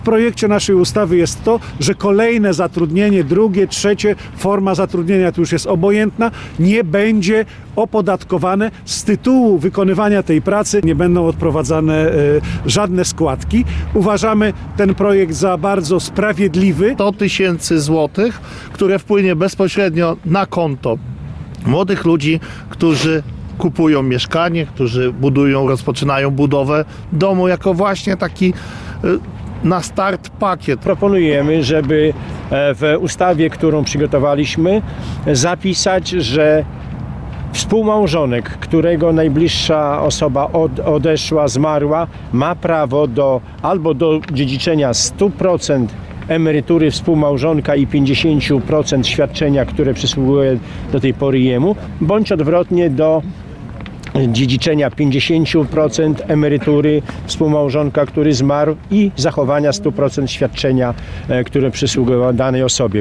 W projekcie naszej ustawy jest to, że kolejne zatrudnienie, drugie, trzecie, forma zatrudnienia to już jest obojętna, nie będzie opodatkowane. Z tytułu wykonywania tej pracy nie będą odprowadzane żadne składki. Uważamy ten projekt za bardzo sprawiedliwy. 100 000 złotych, które wpłynie bezpośrednio na konto młodych ludzi, którzy kupują mieszkanie, którzy rozpoczynają budowę domu jako właśnie taki na start pakiet. Proponujemy, żeby w ustawie, którą przygotowaliśmy, zapisać, że współmałżonek, którego najbliższa osoba odeszła, zmarła, ma prawo albo do dziedziczenia 100% emerytury współmałżonka i 50% świadczenia, które przysługuje do tej pory jemu, bądź odwrotnie do dziedziczenia 50% emerytury współmałżonka, który zmarł, i zachowania 100% świadczenia, które przysługiwało danej osobie.